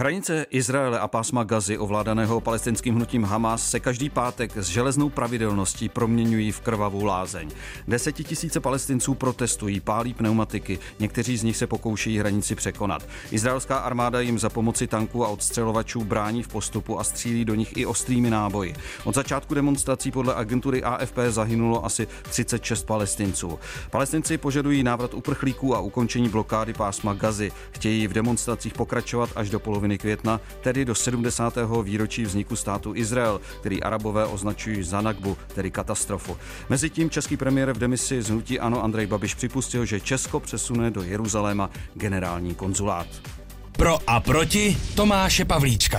Hranice Izraele a pásma Gazy, ovládaného palestinským hnutím Hamas, se každý pátek s železnou pravidelností proměňují v krvavou lázeň. Desetitisíce Palestinců protestují, pálí pneumatiky, někteří z nich se pokoušejí hranici překonat. Izraelská armáda jim za pomoci tanků a odstřelovačů brání v postupu a střílí do nich i ostrými náboji. Od začátku demonstrací podle agentury AFP zahynulo asi 36 Palestinců. Palestinci požadují návrat uprchlíků a ukončení blokády pásma Gazy. Chtějí v demonstracích pokračovat až do poloviny května, tedy do 70. výročí vzniku státu Izrael, který Arabové označují za nakbu, tedy katastrofu. Mezitím český premiér v demisi z hnutí ANO Andrej Babiš připustil, že Česko přesune do Jeruzaléma generální konzulát. Pro a proti Tomáše Pavlíčka.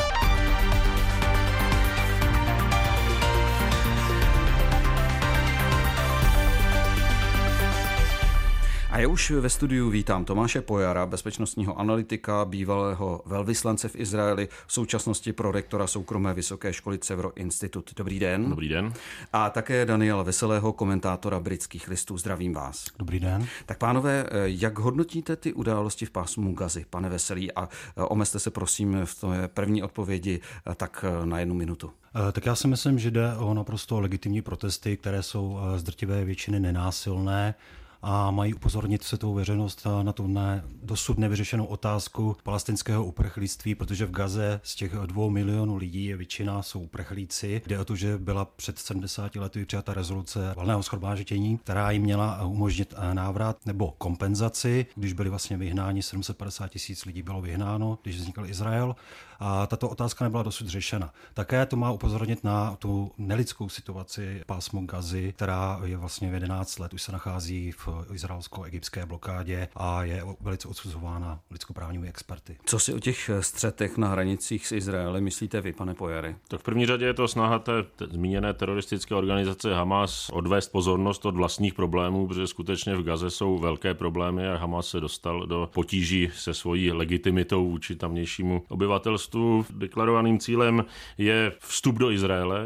A já už ve studiu vítám Tomáše Pojara, bezpečnostního analytika, bývalého velvyslance v Izraeli, v současnosti prorektora soukromé vysoké školy Cevro Institut. Dobrý den. Dobrý den. A také Daniela Veselého, komentátora Britských listů. Zdravím vás. Dobrý den. Tak pánové, jak hodnotíte ty události v pásmu Gazy, pane Veselý? A omezte se prosím v té první odpovědi tak na 1 minutu. Tak já si myslím, že jde o naprosto legitimní protesty, které jsou z drtivé většiny nenásilné a mají upozornit světovou veřejnost na tu dosud nevyřešenou otázku palestinského uprchlíctví, protože v Gaze z těch 2 milionů lidí většina jsou uprchlíci. Jde o to, že byla před 70 lety přijata rezoluce valného shromáždění, která jim měla umožnit návrat nebo kompenzaci, když byli vlastně vyhnáni, 750 000 lidí bylo vyhnáno, když vznikl Izrael. A tato otázka nebyla dosud řešena. Také to má upozornit na tu nelidskou situaci pásmu Gazy, která je vlastně v 11 let, už se nachází v izraelsko-egyptské blokádě a je velice odsuzována lidskoprávními experty. Co si o těch střetech na hranicích s Izraelem myslíte vy, pane Pojary? Tak v první řadě je to snaha té zmíněné teroristické organizace Hamas odvést pozornost od vlastních problémů, protože skutečně v Gaze jsou velké problémy a Hamas se dostal do potíží se svojí legitimitou vůči tamnějšímu obyvatelstvu. Deklarovaným cílem je vstup do Izraele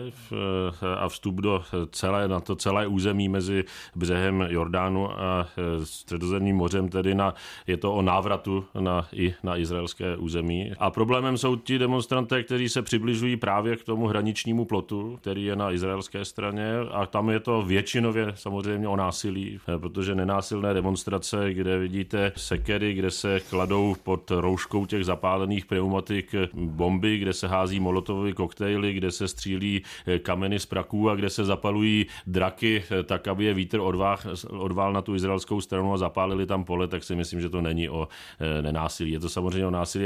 a vstup na to celé území mezi břehem Jordánu a Středozemním mořem, tedy je to o návratu i na izraelské území. A problémem jsou ti demonstranté, kteří se přibližují právě k tomu hraničnímu plotu, který je na izraelské straně, a tam je to většinově samozřejmě o násilí, protože nenásilné demonstrace, kde vidíte sekery, kde se kladou pod rouškou těch zapálených pneumatik bomby, kde se hází molotovové koktejly, kde se střílí kameny z praků a kde se zapalují draky tak, aby je vítr odvál na tu izraelskou stranu a zapálili tam pole, tak si myslím, že to není o nenásilí. Je to samozřejmě o násilí,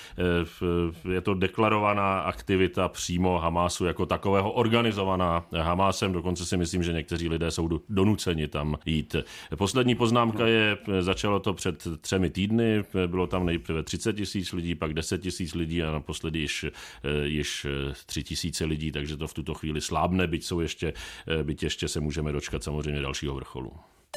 je to deklarovaná aktivita přímo Hamasu jako takového, organizovaná Hamasem, dokonce si myslím, že někteří lidé jsou donuceni tam jít. Poslední poznámka začalo to před 3 týdny, bylo tam nejprve 30 000 lidí, pak 10 000 lidí a naposledy již 3 000 lidí, takže to v tuto chvíli slábne, byť ještě se můžeme dočkat samozřejmě dalšího vrcholu.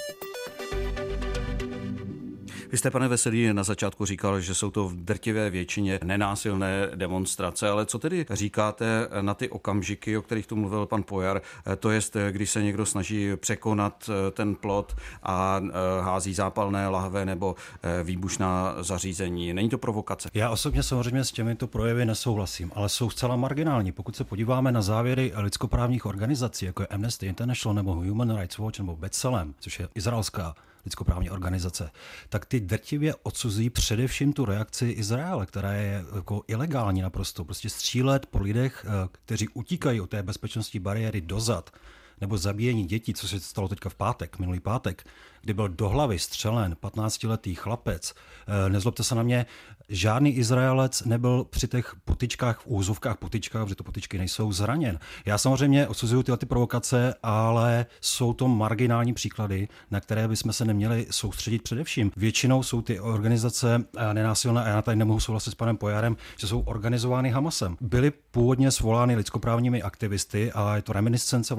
Vy jste, pane Veselý, na začátku říkal, že jsou to v drtivé většině nenásilné demonstrace, ale co tedy říkáte na ty okamžiky, o kterých tu mluvil pan Pojar, to jest, když se někdo snaží překonat ten plot a hází zápalné lahve nebo výbušná zařízení. Není to provokace? Já osobně samozřejmě s těmito projevy nesouhlasím, ale jsou zcela marginální. Pokud se podíváme na závěry lidskoprávních organizací, jako je Amnesty International nebo Human Rights Watch nebo B'Tselem, což je izraelská lidskoprávní organizace, tak ty drtivě odsuzují především tu reakci Izraele, která je jako ilegální naprosto. Prostě střílet po lidech, kteří utíkají od té bezpečnostní bariéry dozad, nebo zabíjení dětí, co se stalo teďka minulý pátek, kdy byl do hlavy střelen 15letý chlapec. Nezlobte se na mě, žádný Izraelec nebyl při těch potyčkách, v úzovkách potyčkách, protože to potyčky nejsou, zraněn. Já samozřejmě odsuzuju ty provokace, ale jsou to marginální příklady, na které bychom se neměli soustředit především. Většinou jsou ty organizace nenásilné, a já tady nemohu souhlasit s panem Pojarem, že jsou organizovány Hamasem. Byly původně svolány lidskoprávními aktivisty a je to reminiscence vlastně na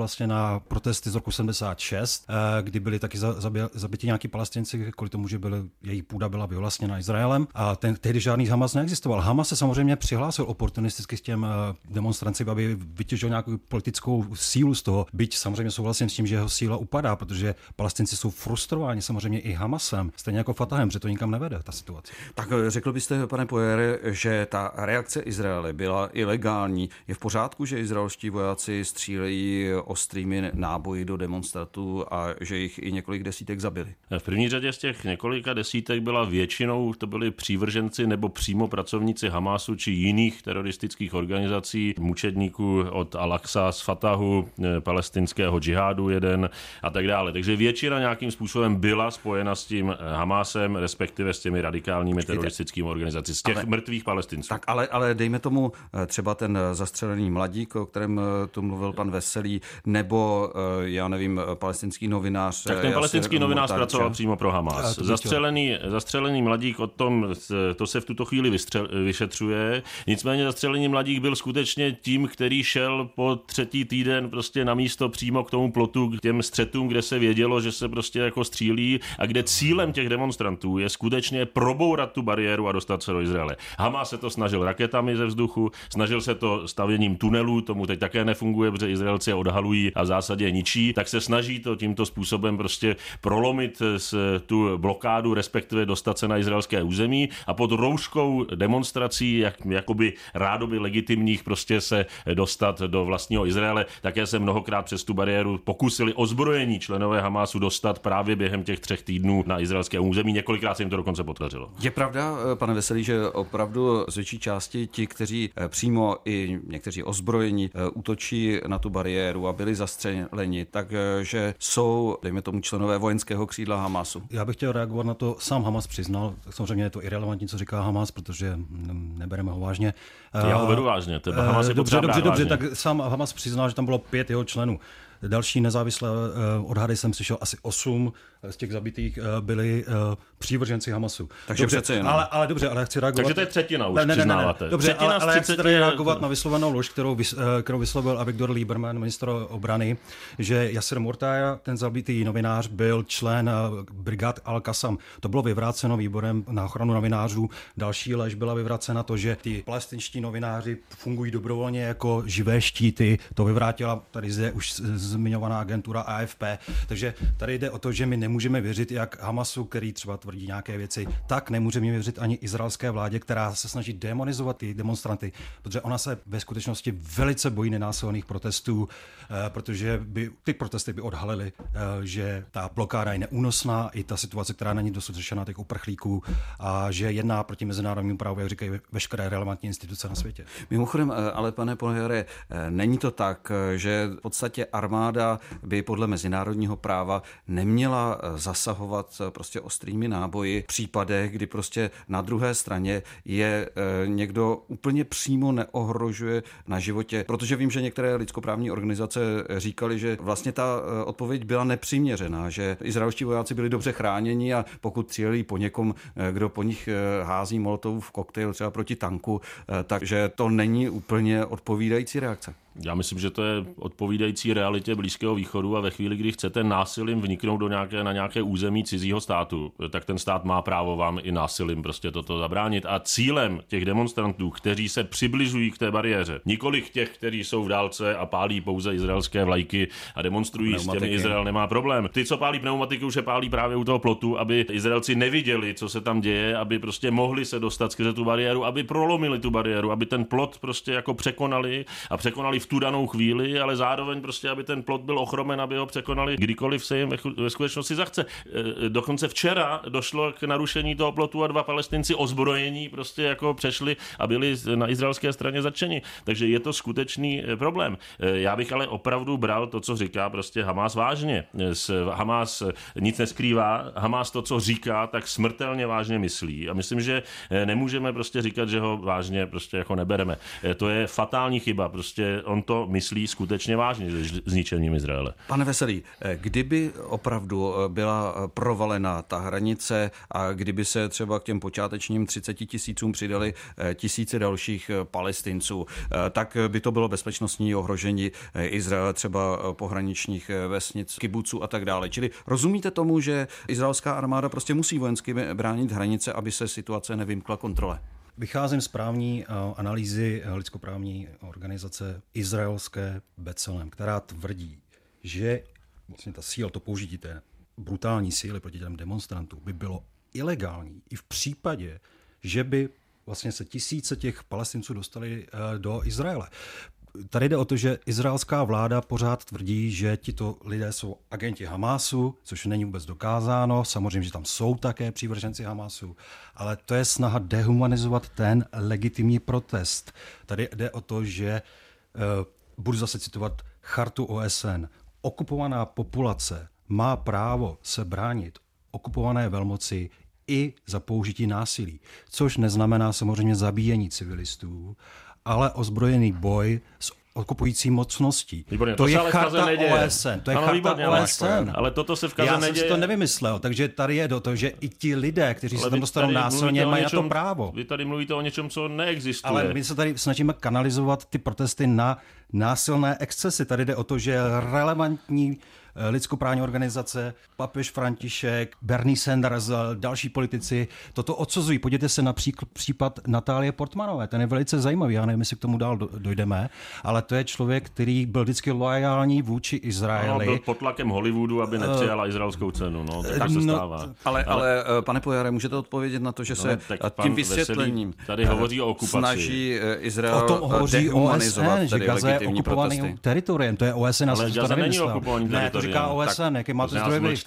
na protesty z roku 76, kdy byli taky zabiti nějaký Palestinci kvůli tomu, že její půda byla vyvlastněna Izraelem a tehdy žádný Hamas neexistoval. Hamas se samozřejmě přihlásil oportunisticky s těm demonstrancím, aby vytěžil nějakou politickou sílu z toho. Byť samozřejmě souhlasím s tím, že jeho síla upadá, protože Palestinci jsou frustrováni samozřejmě i Hamasem, stejně jako Fatahem, že to nikam nevede, ta situace. Tak řekl byste, pane Poyere, že ta reakce Izraele byla ilegální. Je v pořádku, že izraelští vojáci střílejí ostrými náboji do demonstrantů a že jich i několik desítek zabili? V první řadě z těch několika desítek byla většinou, to byli přívrženci nebo přímo pracovníci Hamasu či jiných teroristických organizací, mučedníků od Al-Aqsa z Fatahu, palestinského džihádu jeden a tak dále. Takže většina nějakým způsobem byla spojena s tím Hamasem, respektive s těmi radikálními teroristickými organizacemi, z těch mrtvých Palestinců. Tak ale dejme tomu třeba ten zastřelený mladík, o kterém tu mluvil pan Veselý, nebo já nevím, palestinský novinář. Tak ten palestinský novinář pracoval přímo pro Hamas. Zastřelený mladík, to se v tuto chvíli vyšetřuje. Nicméně zastřelený mladík byl skutečně tím, který šel po třetí týden prostě na místo přímo k tomu plotu, k těm střetům, kde se vědělo, že se prostě jako střílí a kde cílem těch demonstrantů je skutečně probourat tu bariéru a dostat se do Izraele. Hamas se to snažil raketami ze vzduchu, snažil se to stavěním tunelů, tomu teď také nefunguje, protože Izraelci je odhalují a v zásadě ničí, tak se snaží to tímto způsobem prostě prolomit tu blokádu, respektive dostat se na izraelské území a pod rouškou demonstrací, jakoby rádoby legitimních, prostě se dostat do vlastního Izraele. Také se mnohokrát přes tu bariéru pokusili ozbrojení členové Hamasu dostat právě během těch 3 týdnů na izraelské území. Několikrát se jim to dokonce podařilo. Je pravda, pane Veselý, že opravdu z větší části ti, kteří přímo i někteří ozbrojení útočí na tu bariéru a byli zastřeleni, takže jsou, dejme tomu, členové vojenského křídla Hamasu? Já bych chtěl reagovat na to, sám Hamas přiznal, samozřejmě je to irelevantní, co říká Hamas, protože nebereme ho vážně. Já ho beru vážně, Hamas je dobře, tak sám Hamas přiznal, že tam bylo 5 jeho členů. Další nezávislé odhady jsem slyšel, asi 8 z těch zabitých byli přívrženci Hamasu. Takže dobře, přece jenom. Ale dobře, ale chci reagovat. Takže to je třetina už přiznáváte. Ne. Dobře, ale chci tady reagovat na vyslovenou lož, kterou vyslovil Avigdor Lieberman, ministr obrany, že Yasser Mortaja, ten zabitý novinář, byl člen brigád Al-Qassam. To bylo vyvráceno výborem na ochranu novinářů. Další lež byla vyvrácena to, že ty palestinští novináři fungují dobrovolně jako živé štíty. To vyvrátila tady zde už zmiňovaná agentura AFP. Takže tady jde o to, že my nemůžeme věřit jak Hamasu, který třeba tvrdí nějaké věci, tak nemůžeme věřit ani izraelské vládě, která se snaží demonizovat ty demonstranty, protože ona se ve skutečnosti velice bojí nenásilných protestů, protože ty protesty by odhalily, že ta blokáda je neúnosná, i ta situace, která není dosud řešena těch uprchlíků, a že jedná proti mezinárodnímu právu, jak říkají veškeré relevantní instituce na světě. Mimochodem, ale pane Poyere, není to tak, že v podstatě armáda by podle mezinárodního práva neměla zasahovat prostě ostrými náboji v případech, kdy prostě na druhé straně je někdo úplně přímo neohrožuje na životě. Protože vím, že některé lidskoprávní organizace říkali, že vlastně ta odpověď byla nepřiměřená, že izraelští vojáci byli dobře chráněni a pokud cílí po někom, kdo po nich hází molotovův koktejl třeba proti tanku, takže to není úplně odpovídající reakce. Já myslím, že to je odpovídající realitě Blízkého východu a ve chvíli, kdy chcete násilím vniknout na nějaké území cizího státu, tak ten stát má právo vám i násilím prostě toto zabránit. A cílem těch demonstrantů, kteří se přibližují k té bariéře, nikoliv těch, kteří jsou v dálce a pálí pouze izraelské vlajky a demonstrují, s těmi Izrael nemá problém. Ty, co pálí pneumatiky, už je pálí právě u toho plotu, aby Izraelci neviděli, co se tam děje, aby prostě mohli se dostat skrze tu bariéru, aby prolomili tu bariéru, aby ten plot prostě jako překonali v tu danou chvíli, ale zároveň prostě, aby ten plot byl ochromen, aby ho překonali kdykoliv se jim ve skutečnosti zachce. Dokonce včera došlo k narušení toho plotu a 2 Palestinci ozbrojení prostě jako přešli a byli na izraelské straně zatčeni. Takže je to skutečný problém. Já bych ale opravdu bral to, co říká prostě Hamas vážně. Hamas nic neskrývá, Hamas to, co říká, tak smrtelně vážně myslí. A myslím, že nemůžeme prostě říkat, že ho vážně prostě jako nebereme. To je fatální chyba. Prostě on to myslí skutečně vážně se zničením Izraele. Pane Veselý, kdyby opravdu byla provalena ta hranice a kdyby se třeba k těm počátečním 30 000 přidali tisíce dalších Palestinců, tak by to bylo bezpečnostní ohrožení Izraele, třeba pohraničních vesnic, kibuců a tak dále. Čili rozumíte tomu, že izraelská armáda prostě musí vojensky bránit hranice, aby se situace nevymkla kontrole? Vycházím z právní analýzy lidskoprávní organizace izraelské B'Tselem, která tvrdí, že vlastně ta síla, to použití té brutální síly proti těm demonstrantům by bylo ilegální i v případě, že by vlastně se tisíce těch Palestinců dostali do Izraele. Tady jde o to, že izraelská vláda pořád tvrdí, že tito lidé jsou agenti Hamásu, což není vůbec dokázáno. Samozřejmě, že tam jsou také přívrženci Hamásu, ale to je snaha dehumanizovat ten legitimní protest. Tady jde o to, že budu zase citovat chartu OSN. Okupovaná populace má právo se bránit okupované velmoci i za použití násilí, což neznamená samozřejmě zabíjení civilistů, ale ozbrojený boj s okupující mocností. Výborně, to je charta OSN. To je charta OSN. Ale toto se v Gaze neděje. Já jsem si to nevymyslel, takže tady je do toho, že i ti lidé, kteří se tam dostanou násilně, mají na to právo. Vy tady mluvíte o něčem, co neexistuje. Ale my se tady snažíme kanalizovat ty protesty na násilné excesy. Tady jde o to, že relevantní lidskoprávní organizace, papež František, Bernie Sanders, další politici toto odsuzují. Podívejte se na případ Natálie Portmanové, ten je velice zajímavý, já nevím, jestli k tomu dál dojdeme, ale to je člověk, který byl vždycky loajální vůči Izraeli. No, byl pod tlakem Hollywoodu, aby nepřijala izraelskou cenu, no, tak se stává. Ale pane Pojare, můžete odpovědět na to, že se tím vysvětlením tady hovoří o okupaci. Snaží Izrael o tom hovoří OSN, že Gaza je okupovaným teritoriem, to je OSN. Ale Gaza není okupovaným teritoriem. Říká OSN, jaký máte zdroj?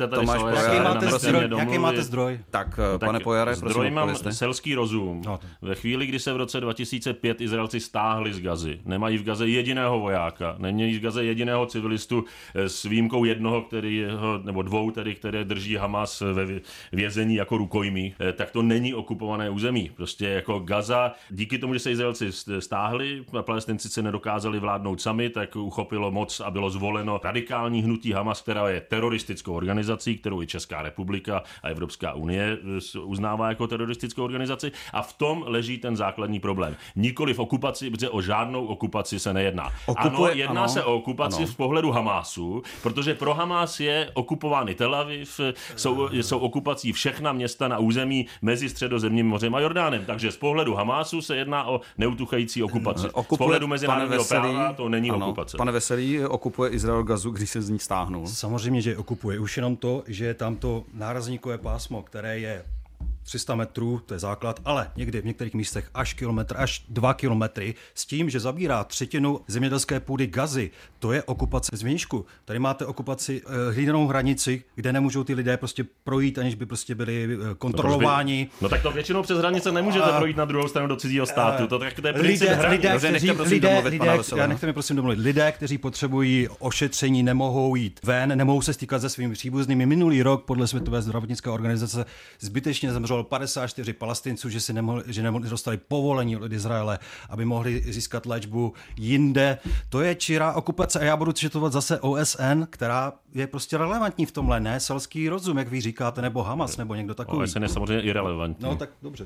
Jaký máte zdroj? Tak, pane Pojare, prosím, zdroj mám selský rozum. Ve chvíli, kdy se v roce 2005 Izraelci stáhli z Gazy, nemají v Gaze jediného vojáka, nemají v Gaze jediného civilistu s výjimkou jednoho, nebo dvou, které drží Hamas ve vězení jako rukojmí, tak to není okupované území. Prostě jako Gaza, díky tomu, že se Izraelci stáhli, Palestinci se nedokázali vládnout sami, tak uchopilo moc a bylo zvoleno radikální hnutí Hamas, která je teroristickou organizací, kterou i Česká republika a Evropská unie uznává jako teroristickou organizaci, a v tom leží ten základní problém. Nikoli v okupaci, protože o žádnou okupaci se nejedná. Jedná se o okupaci z pohledu Hamásu, protože pro Hamás je okupovány Tel Aviv, jsou okupací všechna města na území mezi Středozemním mořem a Jordánem. Takže z pohledu Hamásu se jedná o neutuchající okupaci. Z pohledu mezinárodního práva to není okupace. Pane Veselý, okupuje Izrael Gazu, když se z ní stáhnul? Samozřejmě, že okupuje. Už jenom to, že je tam to nárazníkové pásmo, které je 300 metrů, to je základ, ale někdy v některých místech až 2 kilometry, s tím, že zabírá třetinu zemědělské půdy Gazy. To je okupace zvnějšku. Tady máte okupaci hlídanou hranici, kde nemůžou ty lidé prostě projít, aniž by prostě byli kontrolováni. No tak to většinou přes hranice nemůžete projít na druhou stranu do cizího státu. To je princip nechte mi prosím domluvit. Lidé, kteří potřebují ošetření, nemohou jít ven, nemohou se stýkat se svými příbuznými. Minulý rok podle Světové zdravotnické organizace zbytečně zemřelo 54 Palestinců, že nedostali povolení od Izraele, aby mohli získat léčbu jinde. To je čirá okupace a já budu citovat zase OSN, která je prostě relevantní v tomhle, ne selský rozum, jak vy říkáte, nebo Hamas, nebo někdo takový. OSN je samozřejmě irelevantní. No tak dobře.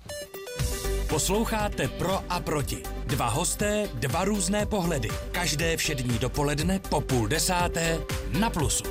Posloucháte Pro a proti. Dva hosté, dva různé pohledy. Každé všední dopoledne po 9:30 na Plusu.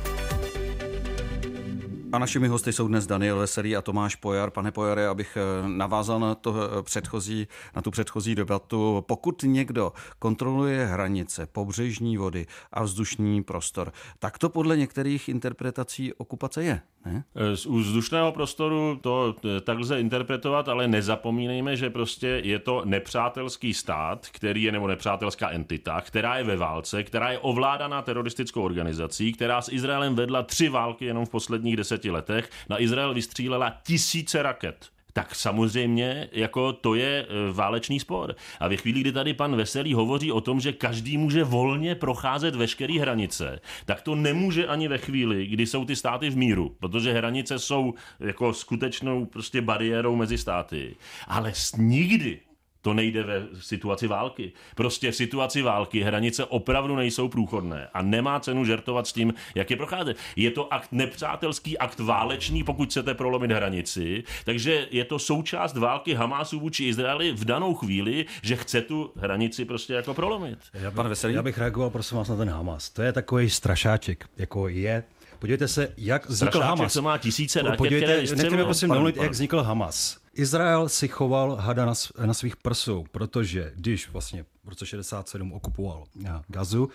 A našimi hosty jsou dnes Daniel Veselý a Tomáš Pojar. Pane Pojare, abych navázal na tu předchozí debatu. Pokud někdo kontroluje hranice, pobřežní vody a vzdušný prostor, tak to podle některých interpretací okupace je, ne? Z vzdušného prostoru to tak lze interpretovat, ale nezapomínejme, že prostě je to nepřátelský stát, nebo nepřátelská entita, která je ve válce, která je ovládaná teroristickou organizací, která s Izraelem vedla 3 války jenom v posledních 10 letech. Na Izrael vystřílela tisíce raket. Tak samozřejmě jako to je válečný spor. A ve chvíli, kdy tady pan Veselý hovoří o tom, že každý může volně procházet veškeré hranice, tak to nemůže ani ve chvíli, kdy jsou ty státy v míru, protože hranice jsou jako skutečnou prostě bariérou mezi státy. Ale nikdy To nejde ve situaci války. Prostě v situaci války hranice opravdu nejsou průchodné a nemá cenu žertovat s tím, jak je procházet. Je to akt nepřátelský, akt válečný, pokud chcete prolomit hranici, takže je to součást války Hamásu vůči Izraeli v danou chvíli, že chce tu hranici prostě jako prolomit. Já bych reagoval, prosím vás, na ten Hamas. To je takový strašáček, jako je. Podívejte se, jak vznikl Hamas. Co má tisíce raket, které nechtěme prosím domluvit, jak vznikl Hamas. Izrael si choval hada na svých prsou, protože když vlastně v roce 67 okupoval Gazu,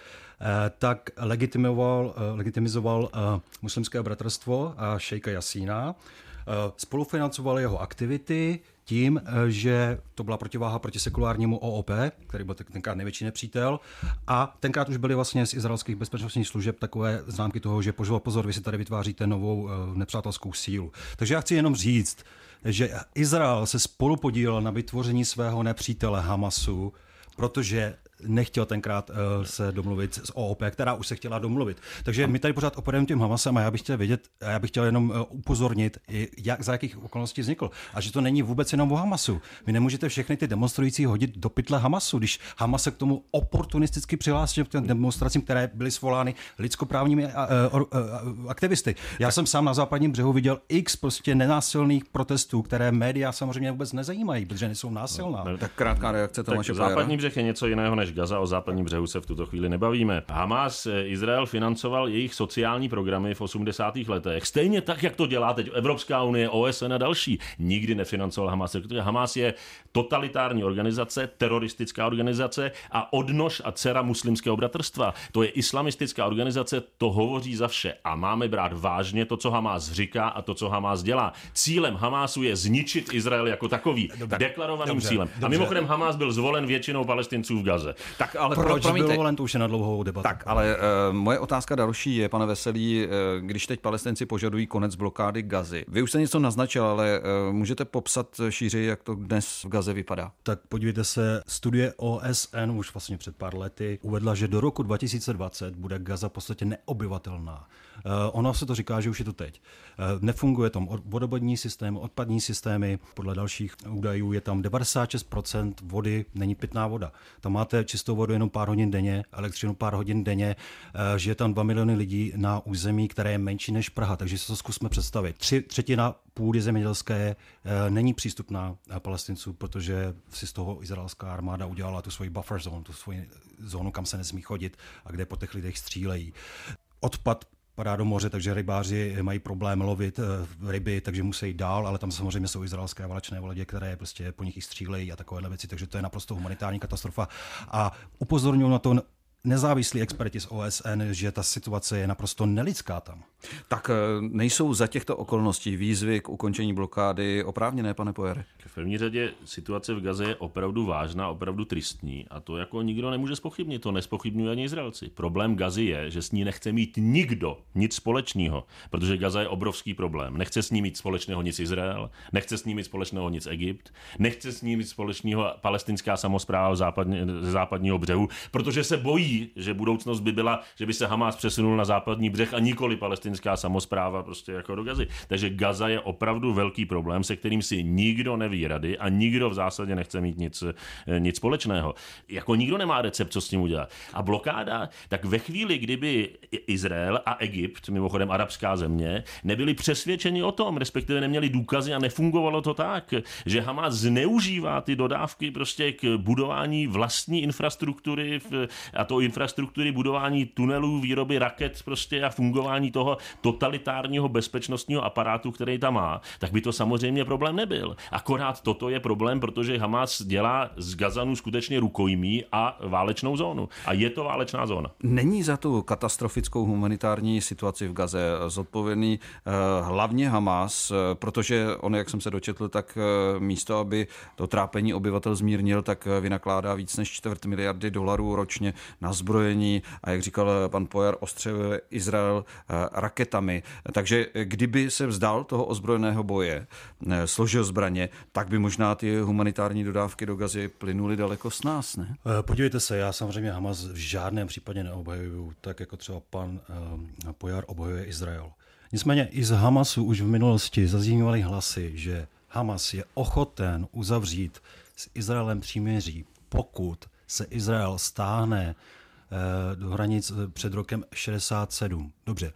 tak legitimizoval muslimské bratrstvo a šejka Jasína, spolufinancoval jeho aktivity tím, že to byla protiváha proti sekulárnímu OOP, který byl tenkrát největší nepřítel, a tenkrát už byly vlastně z izraelských bezpečnostních služeb takové známky toho, že pozor, vy si tady vytváříte novou nepřátelskou sílu. Takže já chci jenom říct, že Izrael se spolupodílel na vytvoření svého nepřítele Hamasu, protože nechtěl tenkrát se domluvit s OOP, která už se chtěla domluvit. Takže my tady pořád operujeme tím Hamasem a já bych chtěl jenom upozornit, za jakých okolností vznikl. A že to není vůbec jenom o Hamasu. Vy nemůžete všechny ty demonstrující hodit do pytle Hamasu, když Hamas se k tomu oportunisticky přihlásil k těm demonstracím, které byly svolány lidskoprávními aktivisty. Já jsem sám na západním břehu viděl x prostě nenásilných protestů, které média samozřejmě vůbec nezajímají, protože nejsou násilná. Tak krátká reakce Tomáše Pojera. Západní břeh je něco jiného než Gaza, o západním břehu se v tuto chvíli nebavíme. Hamas, Izrael financoval jejich sociální programy v 80. letech. Stejně tak, jak to dělá teď Evropská unie, OSN a další. Nikdy nefinancoval Hamas. Hamas je totalitární organizace, teroristická organizace a odnož a dcera muslimského bratrstva. To je islamistická organizace, to hovoří za vše. A máme brát vážně to, co Hamas říká a to, co Hamas dělá. Cílem Hamasu je zničit Izrael jako takový. Deklarovaným cílem. A mimochodem Hamas byl zvolen většinou Palestinců v Gaze. Tak ale proč byl volen, to už je na dlouhou debatu. Tak, ale moje otázka další je, pane Veselý, když teď Palestinci požadují konec blokády Gazy. Vy už jste něco naznačil, ale můžete popsat šířeji, jak to dnes v Gaze vypadá? Tak podívejte se, studie OSN už vlastně před pár lety uvedla, že do roku 2020 bude Gaza v podstatě neobyvatelná. Ono se to říká, že už je to teď. Nefunguje tam vodovodní systém, odpadní systémy, podle dalších údajů je tam 96% vody, není pitná voda. Tam máte čistou vodu jenom pár hodin denně, elektřinu pár hodin denně, žije tam 2 miliony lidí na území, které je menší než Praha, takže si to zkusme představit. 3/3 půdy zemědělské není přístupná Palestinců, protože si z toho izraelská armáda udělala tu svoji buffer zone, tu svoji zónu, kam se nesmí chodit a kde po těch lidech střílejí. Odpad padá do moře, takže rybáři mají problém lovit ryby, takže musí jít dál, ale tam samozřejmě jsou izraelské válečné lodě, které prostě po nich i střílejí a takovéhle věci, takže to je naprosto humanitární katastrofa. A upozorňuji na to nezávislí experti z OSN, že ta situace je naprosto nelidská tam. Tak nejsou za těchto okolností výzvy k ukončení blokády oprávněné, pane Pojere? V první řadě situace v Gaze je opravdu vážná, opravdu tristní a to jako nikdo nemůže zpochybnit, to nespochybňují ani Izraelci. Problém Gazy je, že s ní nechce mít nikdo nic společného, protože Gaza je obrovský problém. Nechce s ní mít společného nic Izrael, nechce s ní mít společného nic Egypt, nechce s ní mít společného palestinská samospráva ze západního břehu, protože se bojí, že budoucnost by byla, že by se Hamas přesunul na západní břeh a nikoli palestinská samospráva prostě jako do Gazy. Takže Gaza je opravdu velký problém, se kterým si nikdo neví rady a nikdo v zásadě nechce mít nic společného. Jako nikdo nemá recept, co s tím udělat. A blokáda, tak ve chvíli, kdyby Izrael a Egypt, mimochodem arabská země, nebyli přesvědčeni o tom, respektive neměli důkazy a nefungovalo to tak, že Hamas zneužívá ty dodávky prostě k budování vlastní infrastruktury a to infrastruktury, budování tunelů, výroby raket prostě a fungování toho totalitárního bezpečnostního aparátu, který tam má, tak by to samozřejmě problém nebyl. Akorát toto je problém, protože Hamas dělá z Gazanů skutečně rukojmí a válečnou zónu. A je to válečná zóna. Není za tu katastrofickou humanitární situaci v Gaze zodpovědný hlavně Hamas, protože on, jak jsem se dočetl, tak místo, aby to trápení obyvatel zmírnil, tak vynakládá víc než $250 miliardy ročně na zbrojení a jak říkal pan Pojar, ostřeluje Izrael raketami. Takže kdyby se vzdal toho ozbrojeného boje, složil zbraně, tak by možná ty humanitární dodávky do Gazy plynuly daleko s nás, ne? Podívejte se, já samozřejmě Hamas v žádném případě neobhajuju, tak jako třeba pan Pojar obhajuje Izrael. Nicméně i z Hamasu už v minulosti zaznívaly hlasy, že Hamas je ochoten uzavřít s Izraelem příměří, pokud se Izrael stáhne do hranic před rokem 67. Dobře,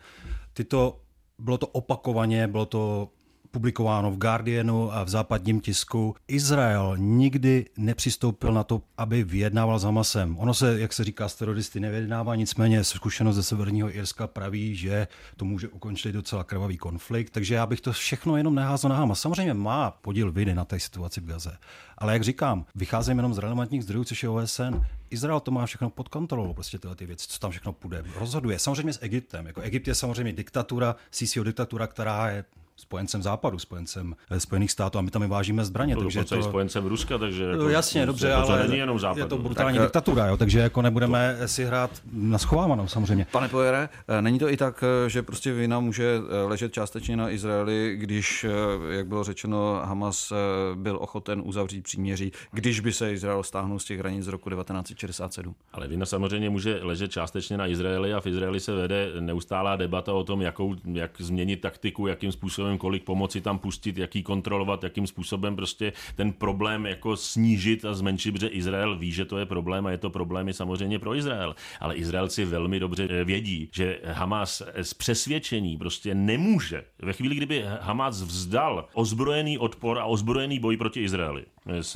bylo to opakovaně, bylo to publikováno v Guardianu a v západním tisku. Izrael nikdy nepřistoupil na to, aby vyjednával s Hamasem. Ono se, jak se říká, s teroristy nevyjednává, nicméně zkušenost ze Severního Irska praví, že to může ukončit docela krvavý konflikt, takže já bych to všechno jenom neházal na Hamas. Samozřejmě má podíl viny na té situaci v Gaze, ale jak říkám, vycházím jenom z relevantních zdrojů, což je OSN. Izrael to má všechno pod kontrolou, prostě tyhle ty věci, co tam všechno půjde. Rozhoduje. Samozřejmě s Egyptem. Jako Egypt je samozřejmě diktatura, Sisiho diktatura, která je spojencem Západu, spojencem Spojených států a my tam vyvážíme zbraně. Takže to je spojencem Ruska, takže jako, jasně, dobře, ale to není jenom Západ. Je to brutální diktatura, jo, takže jako nebudeme si hrát na schovávanou samozřejmě. Pane Pojere, není to i tak, že prostě vina může ležet částečně na Izraeli, když, jak bylo řečeno, Hamas byl ochoten uzavřít příměří, když by se Izrael stáhnul z těch hranic z roku 1967? Ale vina samozřejmě může ležet částečně na Izraeli a v Izraeli se vede neustálá debata o tom, jak změnit taktiku, jakým způsobem, kolik pomoci tam pustit, jak ji kontrolovat, jakým způsobem prostě ten problém jako snížit a zmenšit, protože Izrael ví, že to je problém a je to problém i samozřejmě pro Izrael. Ale Izraelci velmi dobře vědí, že Hamas z přesvědčení prostě nemůže. Ve chvíli, kdyby Hamas vzdal ozbrojený odpor a ozbrojený boj proti Izraeli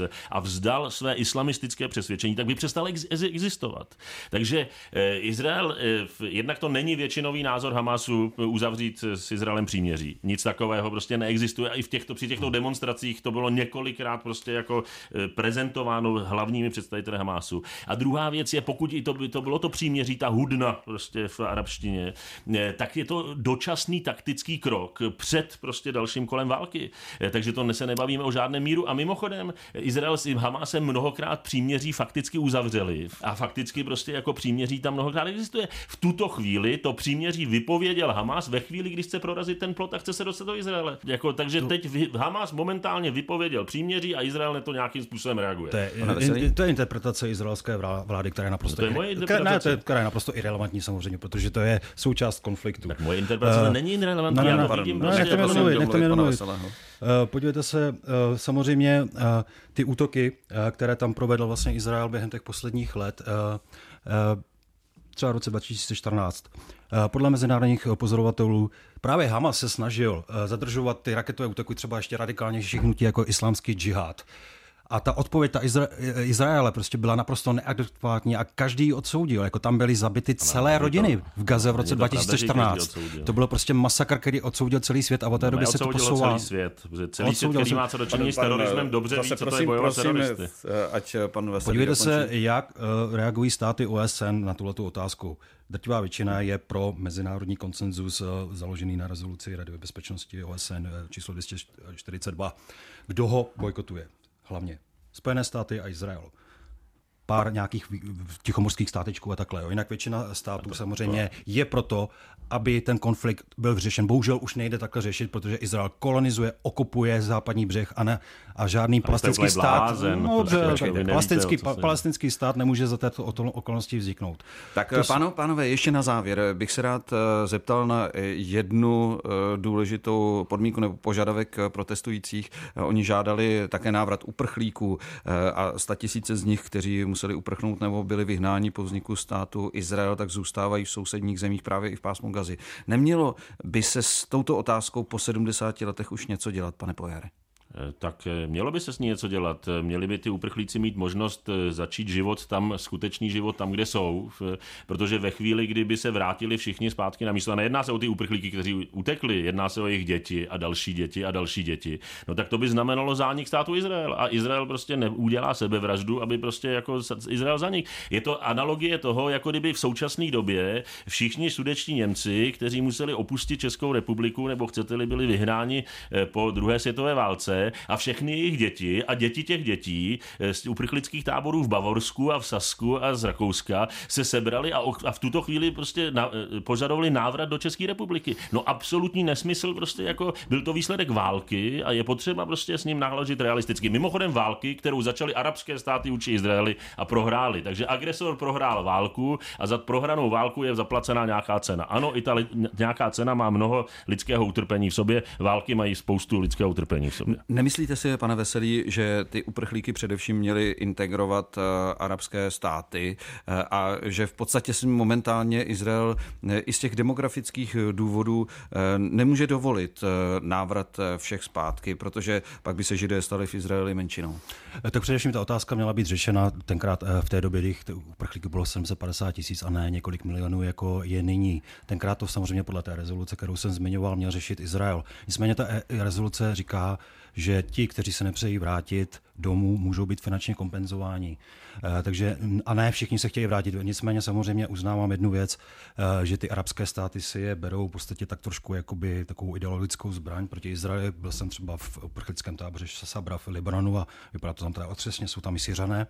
a vzdal své islamistické přesvědčení, tak by přestal existovat. Takže Izrael, jednak to není většinový názor Hamasu uzavřít s Izraelem příměří. Nic takového prostě neexistuje a i při těchto demonstracích to bylo několikrát prostě jako prezentováno hlavními představiteli Hamasu. A druhá věc je, pokud i to bylo to příměří, ta hudna prostě v arabštině, tak je to dočasný taktický krok před prostě dalším kolem války. Takže to se nebavíme o žádném míru a mimochodem Izrael s Hamasem mnohokrát příměří fakticky uzavřeli a fakticky prostě jako příměří tam mnohokrát existuje. V tuto chvíli to příměří vypověděl Hamas ve chvíli, kdy chce prorazit ten plot a chce se dostat do Izraele. Takže teď Hamas momentálně vypověděl příměří a Izrael na to nějakým způsobem reaguje. To je interpretace izraelské vlády, která je naprosto která je naprosto irelevantní samozřejmě, protože to je součást konfliktu. Tak moje interpretace není irelevantní. Nechte mě mluvit. Podívejte se, samozřejmě ty útoky, které tam provedl vlastně Izrael během těch posledních let, třeba v roce 2014. Podle mezinárodních pozorovatelů právě Hamas se snažil zadržovat ty raketové útoky, třeba ještě radikálnější hnutí jako islámský džihad. A ta odpověď Izraele prostě byla naprosto neadekvátní a každý ji odsoudil. Jako tam byly zabity celé rodiny v Gaze v roce 2014. To bylo prostě masakr, který odsoudil celý svět a od té doby se to posouvá. Celý svět, který má co dočinění s terorismem, dobře ví, co to je bojovat teroristy. Podívejte se, jak reagují státy OSN na tuhletu otázku. Drtivá většina je pro mezinárodní konsenzus založený na rezoluci Rady bezpečnosti OSN číslo 242. Kdo ho bojkotuje? Hlavně Spojené státy a Izrael. Pár nějakých tichomorských státečků a takhle. Jinak většina států samozřejmě je proto, aby ten konflikt byl vyřešen. Bohužel už nejde takhle řešit, protože Izrael kolonizuje, okupuje západní břeh a žádný palestinský stát. Palestinský stát nemůže za této okolnosti vzniknout. Tak pánové, ještě na závěr bych se rád zeptal na jednu důležitou podmínku nebo požadavek protestujících. Oni žádali také návrat uprchlíků a 100 000 z nich, kteří museli uprchnout nebo byli vyhnáni po vzniku státu Izrael, tak zůstávají v sousedních zemích právě i v pásmu Gazy. Nemělo by se s touto otázkou po 70 letech už něco dělat, pane Pojere? Tak mělo by se s ní něco dělat. Měli by ty uprchlíci mít možnost začít život tam, skutečný život tam, kde jsou, protože ve chvíli, kdyby se vrátili všichni zpátky na místo, a nejedná se o ty uprchlíky, kteří utekli, jedná se o jejich děti a další děti a další děti, no tak to by znamenalo zánik státu Izrael. A Izrael prostě neudělá sebevraždu, aby prostě jako Izrael zanik. Je to analogie toho, jako kdyby v současné době všichni sudetští Němci, kteří museli opustit Českou republiku, nebo chcete-li byli vyhnáni po druhé světové válce, a všechny jejich děti a děti těch dětí z uprchlických táborů v Bavorsku a v Sasku a z Rakouska se sebrali a v tuto chvíli prostě požadovali návrat do České republiky. No absolutní nesmysl, prostě jako byl to výsledek války a je potřeba prostě s ním naložit realisticky. Mimochodem války, kterou začaly arabské státy vůči Izraeli a prohráli. Takže agresor prohrál válku a za prohranou válku je zaplacená nějaká cena. Ano, i ta nějaká cena má mnoho lidského utrpení v sobě, války mají spoustu lidského utrpení v sobě. Nemyslíte si, pane Veselý, že ty uprchlíky především měly integrovat arabské státy a že v podstatě si momentálně Izrael i z těch demografických důvodů nemůže dovolit návrat všech zpátky, protože pak by se Židé stali v Izraeli menšinou? Tak především ta otázka měla být řešena tenkrát v té době, kdy uprchlíků bylo 750 000 a ne několik milionů, jako je nyní. Tenkrát to samozřejmě podle té rezoluce, kterou jsem zmiňoval, měl řešit Izrael. Nicméně ta rezoluce říká, že ti, kteří se nepřejí vrátit domů, můžou být finančně kompenzováni. Takže, a ne všichni se chtějí vrátit. Nicméně samozřejmě uznávám jednu věc, že ty arabské státy si je berou v podstatě tak trošku jakoby takovou ideologickou zbraň proti Izraeli. Byl jsem třeba v uprchlickém táboře Sabra v Libanonu a vypadá to tam teda otřesně, jsou tam i Syřané.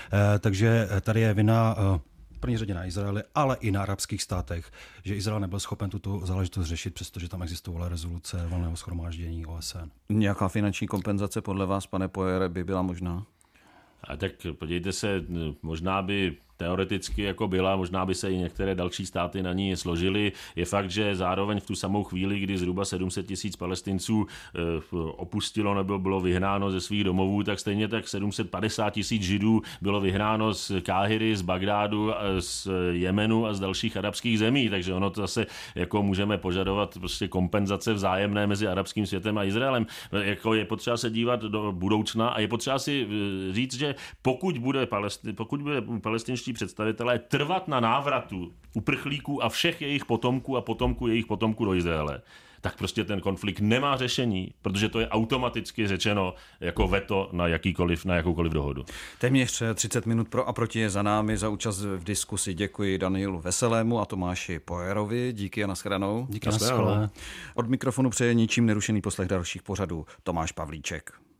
Takže tady je vina v první řadě na Izraeli, ale i na arabských státech, že Izrael nebyl schopen tuto záležitost řešit, přestože tam existovala rezoluce valného shromáždění OSN. Nějaká finanční kompenzace podle vás, pane Pojere, by byla možná? A tak podívejte se, možná by teoreticky jako byla, možná by se i některé další státy na ní složily. Je fakt, že zároveň v tu samou chvíli, kdy zhruba 700 000 Palestinců opustilo nebo bylo vyhnáno ze svých domovů, tak stejně tak 750 000 Židů bylo vyhnáno z Káhiry, z Bagdádu, z Jemenu a z dalších arabských zemí. Takže ono to zase jako můžeme požadovat prostě kompenzace vzájemné mezi arabským světem a Izraelem. Jako je potřeba se dívat do budoucna a je potřeba si říct, že pokud bude palestinští představitelé trvat na návratu uprchlíků a všech jejich potomků a potomků jejich potomků do Izraele, tak prostě ten konflikt nemá řešení, protože to je automaticky řečeno jako veto na jakoukoliv dohodu. Téměř 30 minut pro a proti je za námi. Za účast v diskusi děkuji Danielu Veselému a Tomáši Pojerovi. Díky a nashledanou. Díky, nashledanou. Od mikrofonu přeje ničím nerušený poslech dalších pořadů Tomáš Pavlíček.